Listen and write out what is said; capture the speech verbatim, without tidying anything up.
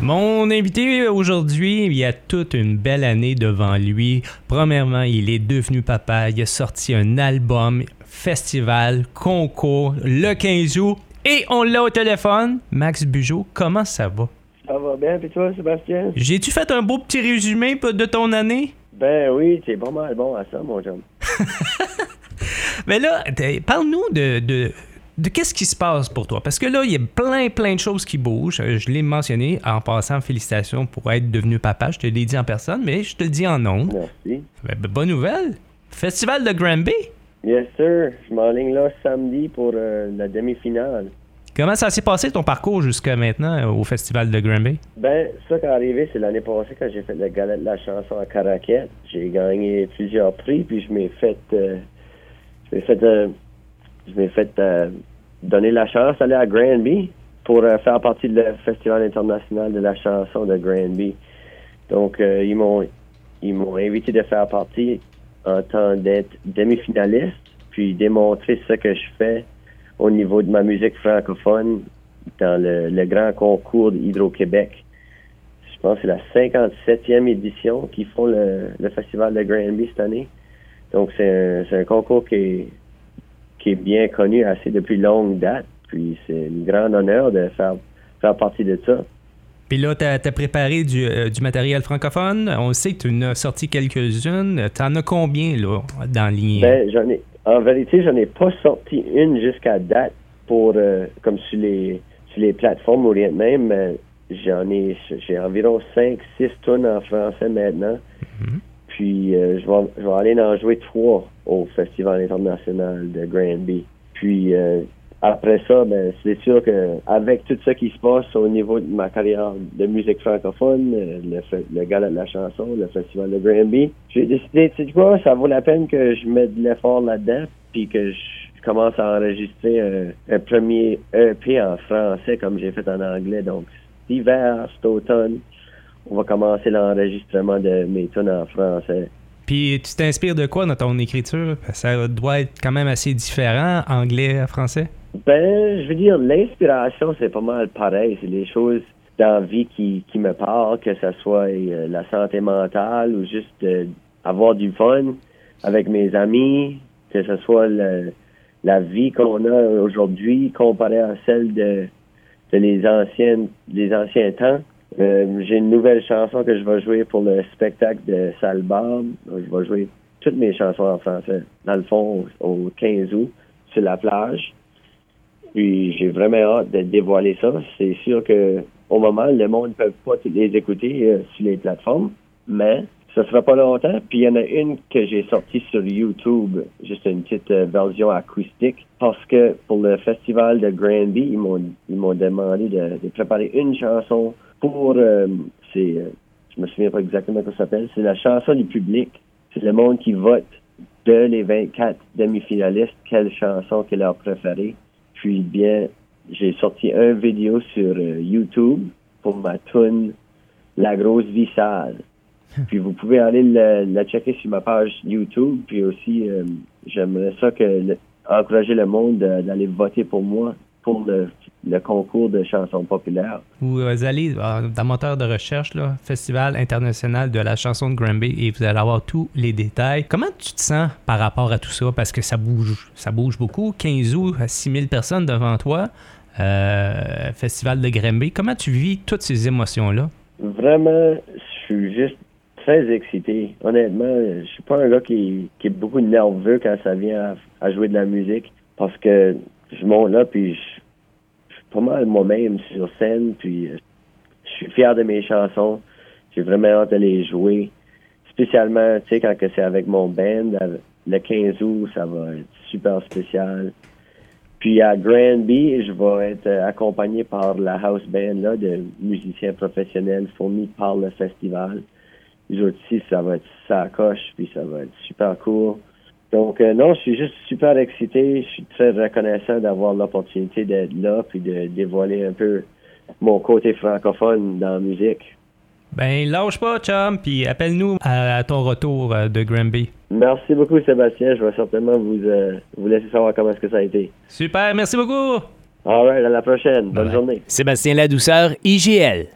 Mon invité aujourd'hui, il a toute une belle année devant lui. Premièrement, il est devenu papa. Il a sorti un album, festival, concours, le quinze août. Et on l'a au téléphone. Max Bugeaud, comment ça va? Ça va bien, puis toi, Sébastien? J'ai-tu fait un beau petit résumé de ton année? Ben oui, t'es pas mal bon à ça, mon chum. Mais là, parle-nous de... de De qu'est-ce qui se passe pour toi? Parce que là, il y a plein, plein de choses qui bougent. Je l'ai mentionné en passant, félicitations pour être devenu papa. Je te l'ai dit en personne, mais je te le dis en ondes. Merci. Ben, ben, bonne nouvelle. Festival de Granby. Yes, sir. Je m'enligne là samedi pour euh, la demi-finale. Comment ça s'est passé ton parcours jusqu'à maintenant euh, au Festival de Granby? Ben, ça qui est arrivé, c'est l'année passée quand j'ai fait le gala de la chanson à Caraquette. J'ai gagné plusieurs prix, puis je m'ai fait... Euh, je m'ai fait... Euh, je m'ai fait... Euh, donner la chance d'aller à Granby pour euh, faire partie du Festival international de la chanson de Granby. Donc, euh, ils m'ont ils m'ont invité de faire partie en tant d'être demi-finaliste, puis démontrer ce que je fais au niveau de ma musique francophone dans le, le grand concours d'Hydro-Québec. Je pense que c'est la cinquante-septième édition qu'ils font le, le Festival de Granby cette année. Donc, c'est un, c'est un concours qui est qui est bien connu assez depuis longue date. Puis c'est un grand honneur de faire, faire partie de ça. Puis là, tu as préparé du, euh, du matériel francophone. On sait que tu en as sorti quelques-unes. Tu en as combien, là, dans la ligne? Ben, j'en ai, en vérité, j'en ai pas sorti une jusqu'à date pour, euh, comme sur les, sur les plateformes ou rien de même. Mais j'en ai, j'ai environ cinq six tonnes en français maintenant. Mm-hmm. Puis, euh, je, vais, je vais aller en jouer trois au Festival international de Granby. Puis, euh, après ça, ben, c'est sûr que avec tout ce qui se passe au niveau de ma carrière de musique francophone, le, le gala de la chanson, le Festival de Granby, j'ai décidé, tu sais quoi, ça vaut la peine que je mette de l'effort là-dedans, puis que je commence à enregistrer un, un premier E P en français comme j'ai fait en anglais. Donc, cet hiver, cet automne, on va commencer l'enregistrement de mes tunes en français. Puis tu t'inspires de quoi dans ton écriture? Ça doit être quand même assez différent, anglais-français? Ben, je veux dire, l'inspiration, c'est pas mal pareil. C'est les choses dans la vie qui, qui me parlent, que ce soit euh, la santé mentale ou juste euh, avoir du fun avec mes amis, que ce soit le, la vie qu'on a aujourd'hui comparée à celle de, de les anciennes, les anciens temps. Euh, j'ai une nouvelle chanson que je vais jouer pour le spectacle de Salbarbe. Je vais jouer toutes mes chansons en français, dans le fond, au, au quinze août, sur la plage. Puis j'ai vraiment hâte de dévoiler ça. C'est sûr que au moment, le monde ne peut pas les écouter euh, sur les plateformes, mais ça sera pas longtemps. Puis il y en a une que j'ai sortie sur YouTube, juste une petite euh, version acoustique, parce que pour le festival de Granby, ils m'ont ils m'ont demandé de, de préparer une chanson pour, euh, c'est, euh, je me souviens pas exactement comment ça s'appelle, c'est la chanson du public. C'est le monde qui vote de les vingt-quatre demi-finalistes, quelle chanson est leur préférée. Puis bien, j'ai sorti un vidéo sur euh, YouTube pour ma tune La Grosse Vie Sale. Puis vous pouvez aller la, la checker sur ma page YouTube. Puis aussi, euh, j'aimerais ça que le, encourager le monde de, d'aller voter pour moi pour le, le concours de chansons populaires. Vous allez dans moteur de recherche, là, Festival international de la chanson de Granby, et vous allez avoir tous les détails. Comment tu te sens par rapport à tout ça? Parce que ça bouge, ça bouge beaucoup. quinze août, six mille personnes devant toi. Euh, Festival de Granby. Comment tu vis toutes ces émotions-là? Vraiment, je suis juste très excité. Honnêtement, je suis pas un gars qui, qui est beaucoup nerveux quand ça vient à, à jouer de la musique, parce que je monte là, puis je, je suis pas mal moi-même sur scène, puis je suis fier de mes chansons. J'ai vraiment hâte de les jouer. Spécialement, tu sais, quand que c'est avec mon band, le quinze août, ça va être super spécial. Puis à Granby, je vais être accompagné par la house band là, de musiciens professionnels fournis par le festival. Les autres ici, ça va être ça coche, puis ça va être super cool. Donc, euh, non, je suis juste super excité. Je suis très reconnaissant d'avoir l'opportunité d'être là puis de dévoiler un peu mon côté francophone dans la musique. Ben, lâche pas, chum, puis appelle-nous à, à ton retour euh, de Granby. Merci beaucoup, Sébastien. Je vais certainement vous, euh, vous laisser savoir comment est-ce que ça a été. Super, merci beaucoup. All right, à la prochaine. Bonne Bye. journée. Sébastien Ladouceur, I G L.